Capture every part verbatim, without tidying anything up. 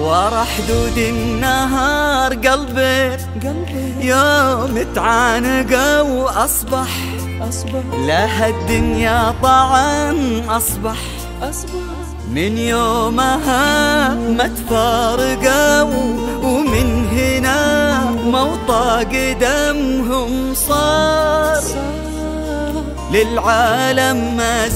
ورا حدود النهار قلبي يوم تعانق وأصبح لها الدنيا طعن أصبح من يومها ما تفارقوا، ومن هنا موطى قدمهم صار للعالم ما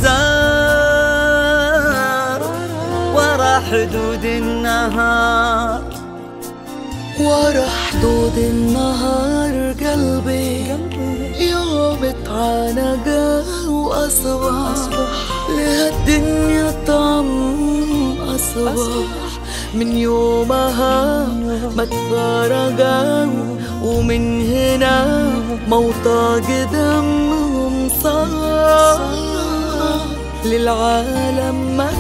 زار ورا حدود النهار. ورا حدود النهار قلبي يوم اتعانق وأصبح لها الدنيا طعم أصبح من يومها ما تفارقوا، ومن هنا موطى قدمهم صار للعالم ما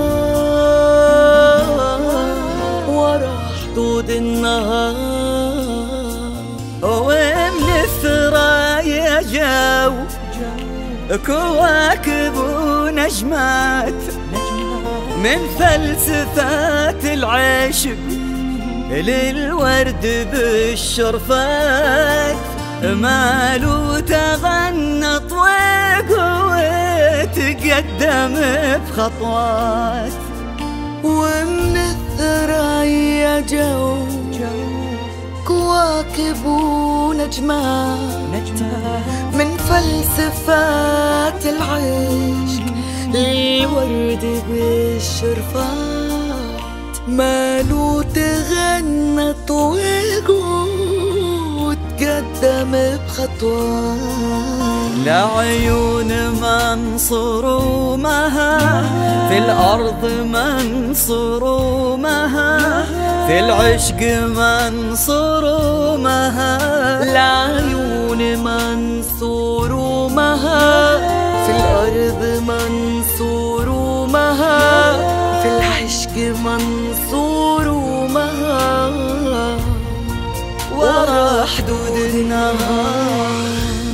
زار ورا حدود النهار. ومن الثرايا جو كواكب ونجمات من فلسفات العشق للورد بالشرفات، مالو تغنى طويق وتقدم بخطوات. ومن الثرايا جو كواكب ونجمات من فلسفات العشق للورد بالشرفات، مالو تغنى طويق وتقدم بخطوات. لعيون منصور ومها في الأرض منصور ومها في العشق منصور ومها. لعيون منصور ومها في الأرض منصور ومها في العشق منصور ومها ورا حدود النهار.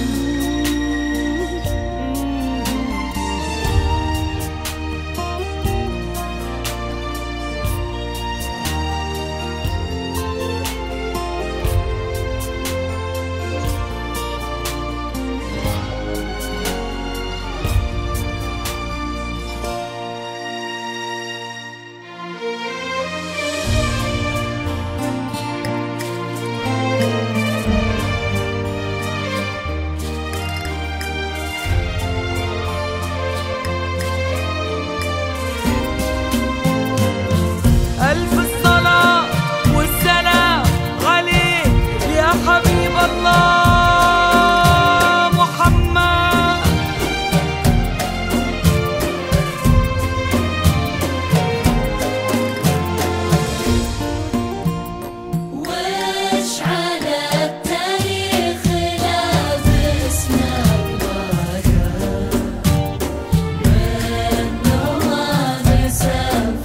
ألف الصلاة والسلام عليك يا حبيب الله محمد. وش على التاريخ لا باسمك ضايع منه ما مسافة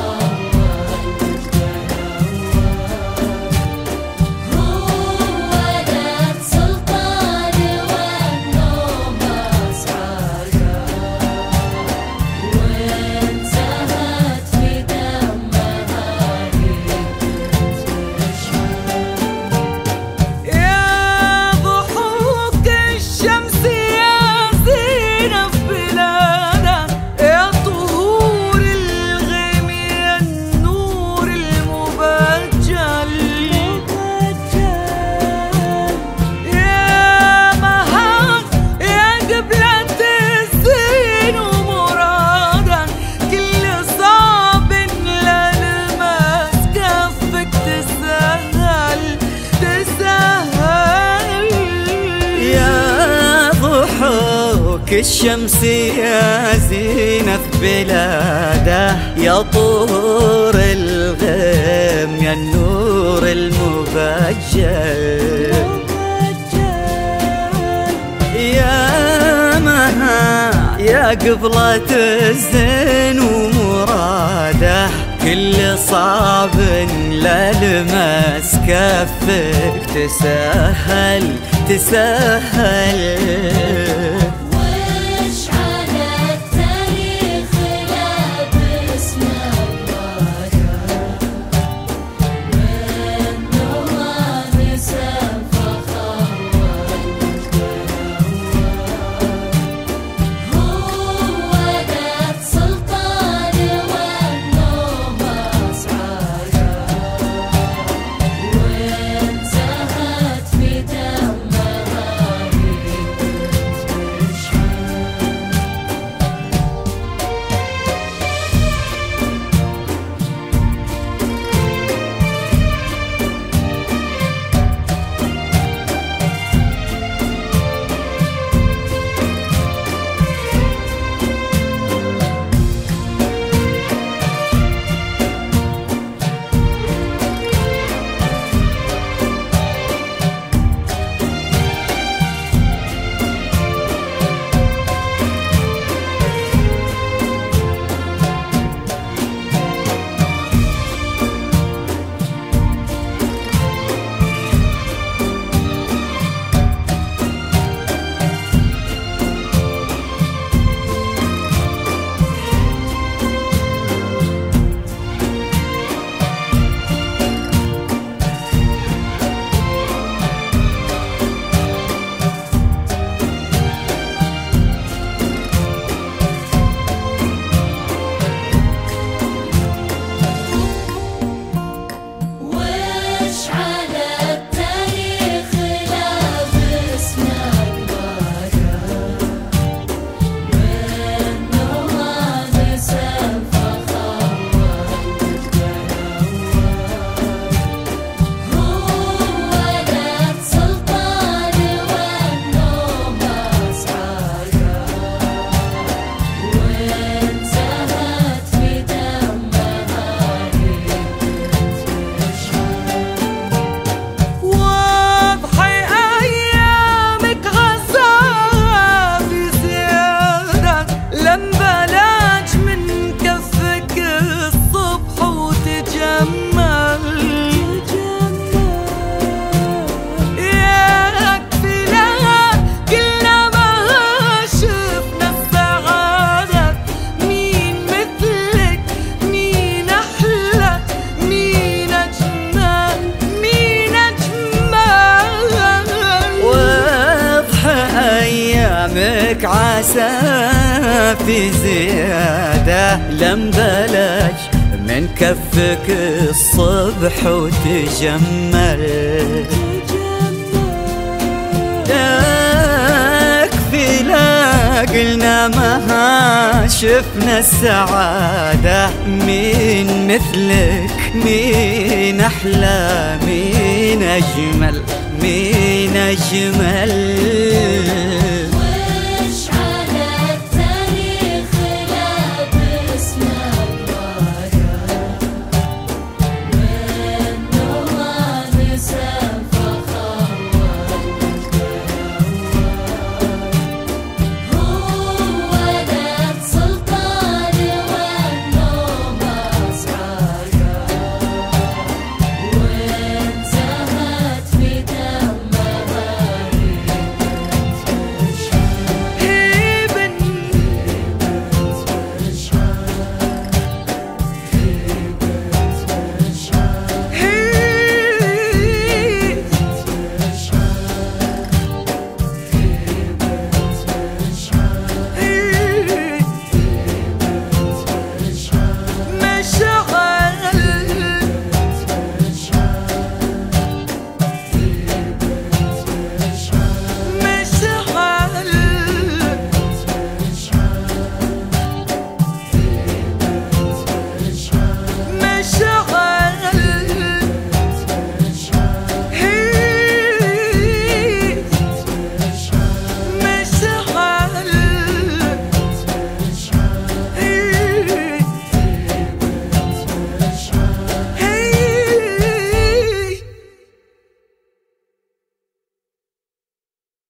الشمس يا زينة في بلاده، يا طور الغيم يا النور المبجل، يا مها يا قبلة الزين ومراده، كل صعب لا لمس كفك تسهل تسهل. كلامك عسى في زيادة لم بلج من كفك الصبح وتجمل. يكفي لا قلنا ما شفنا السعادة، مين مثلك مين أحلى مين أجمل مين أجمل.